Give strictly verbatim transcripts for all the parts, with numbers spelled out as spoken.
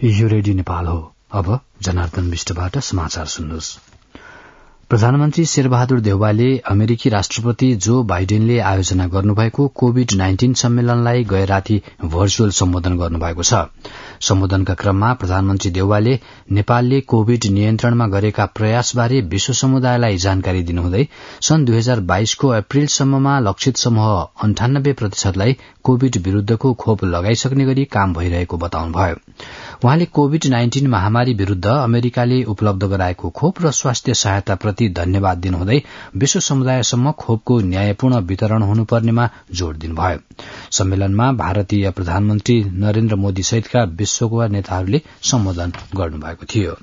यो रेडियो नेपाल हो। अब जनार्दन विष्टबाट समाचार सुन्नुहोस्। प्रधानमन्त्री शेरबहादुर देउवाले अमेरिकी राष्ट्रपति जो बाइडेनले आयोजना गर्नुभएको कोविड नाइन्टीन सम्मेलनलाई गए राति भर्चुअल सम्बोधन गर्नुभएको छ। सम्बोधनका क्रममा प्रधानमन्त्री देउवाले नेपालले कोविड नियन्त्रणमा गरेका प्रयासबारे विश्व समुदायलाई जानकारी दिनुहुँदै सन् दुई हजार बाइसको अप्रेलसम्ममा लक्षित समूह अन्ठानब्बे प्रतिशतलाई कोविड विरूद्धको खोप लगाइसक्ने गरी काम भइरहेको बताउनुभयो। उहाँले कोविड नाइन्टीन महामारी विरूद्ध अमेरिकाले उपलब्ध गराएको खोप र स्वास्थ्य सहायताप्रति धन्यवाद दिनुहुँदै विश्व समुदायसम्म खोपको न्यायपूर्ण वितरण हुनुपर्नेमा जोड़ दिनुभयो। सम्मेलनमा भारतीय प्रधानमन्त्री नरेन्द्र मोदी सहितका विश्वका नेताहरूले सम्बोधन गर्नुभएको थियो।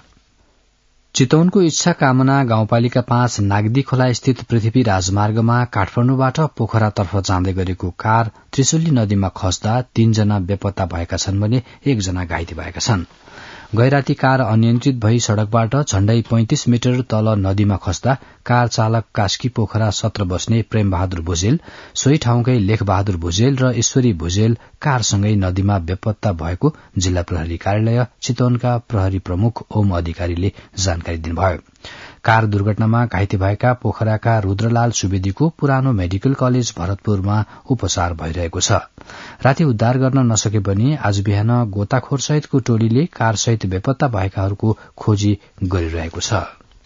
चितवनको इच्छा कामना गाउँपालिका पाँच नागदी खोला स्थित पृथ्वी राजमार्गमा काठमाडौँबाट पोखरातर्फ जाँदै गरेको कार त्रिशुली नदीमा खस्दा तीनजना बेपत्ता भएका छन् भने एकजना घाइते भएका छन्। गैराती कार अनियन्त्रित भई सड़कबाट झण्डै पैंतिस मिटर तल नदीमा खस्दा कार चालक कास्की पोखरा सत्र बस्ने प्रेम बहादुर भुजेल, सोही ठाउँकै लेख बहादुर भुजेल र ईश्वरी भुजेल कारसँगै नदीमा बेपत्ता भएको जिल्ला प्रहरी कार्यालय चितवनका प्रहरी प्रमुख ओम अधिकारीले जानकारी दिनुभयो। कार दुर्घटनामा घाइते भएका पोखराका रुद्रलाल सुवेदीको पुरानो मेडिकल कलेज भरतपुरमा उपचार भइरहेको छ। राति उद्धार गर्न नसके पनि आज बिहान गोताखोर सहितको टोलीले कारसहित बेपत्ता भएकाहरूको खोजी गरिरहेको छ।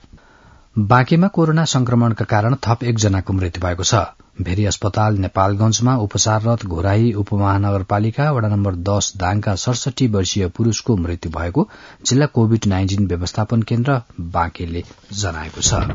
बाँकेमा कोरोना संक्रमणका कारण थप एकजनाको मृत्यु भएको छ। भेरी अस्पताल नेपालगंजमा उपचाररत घोराही उपमहानगरपालिका वडा नम्बर दश दाङका सड़सठी वर्षीय पुरूषको मृत्यु भएको जिल्ला कोविड नाइन्टीन व्यवस्थापन केन्द्र बाँकेले जनाएको छ।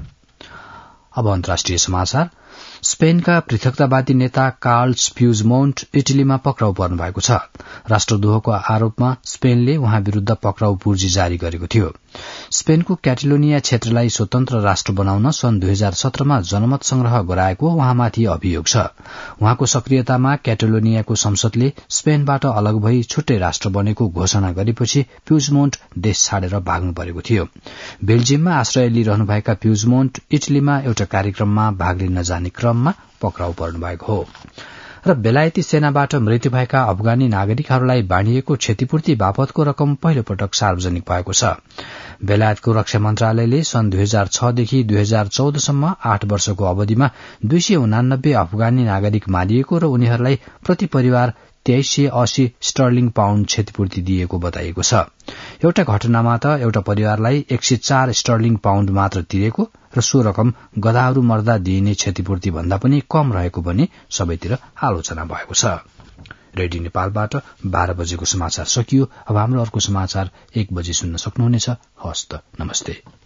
अब अन्तर्राष्ट्रिय समाचार। स्पेनका पृथकतावादी नेता कार्ल्स प्युजमोन्ट इटलीमा पक्राउ पर्नु भएको छ। राष्ट्रद्रोहको आरोपमा स्पेनले उहाँ विरूद्ध पक्राउ पूर्जी जारी गरेको थियो। स्पेनको क्याटेलोनिया क्षेत्रलाई स्वतन्त्र राष्ट्र बनाउन सन् दुई हजार सत्रमा जनमत संग्रह गराएको उहाँमाथि अभियोग छ। उहाँको सक्रियतामा क्याटेलोनियाको संसदले स्पेनबाट अलग भई छुट्टै राष्ट्र बनेको घोषणा गरेपछि प्युजमोन्ट देश छाडेर भाग्नु परेको थियो। बेल्जियममा आश्रय लिइरहनुभएका प्युजमोन्ट इटलीमा एउटा कार्यक्रममा भाग लिन जाने क्रममा पक्राउ पर्नु भएको हो। र बेलायती सेनाबाट मृत्यु भएका अफगानी नागरिकहरूलाई बाँडिएको क्षतिपूर्ति बापतको रकम पहिलो पटक सार्वजनिक भएको छ। बेलायतको रक्षा मन्त्रालयले सन् दुई हजार छ देखि दुई हजार चौधसम्म आठ वर्षको अवधिमा दुई सय उनानब्बे अफगानी नागरिक मारिएको र उनीहरूलाई प्रति परिवार तेइस सय अस्सी स्टर्लिङ पाउण्ड क्षतिपूर्ति दिएको बताइएको छ। एउटा घटनामा त एउटा परिवारलाई एक सय चार स्टर्लिङ पाउण्ड मात्र तिरेको र सो रकम गधाहरू मर्दा दिइने क्षतिपूर्ति भन्दा पनि कम रहेको पनि सबैतिर आलोचना भएको छ। रेडियो नेपालबाट बाह्र बजेको समाचार सकियो। अब हाम्रो अर्को समाचार एक बजे सुन्न सक्नुहुनेछ। हस्त नमस्ते।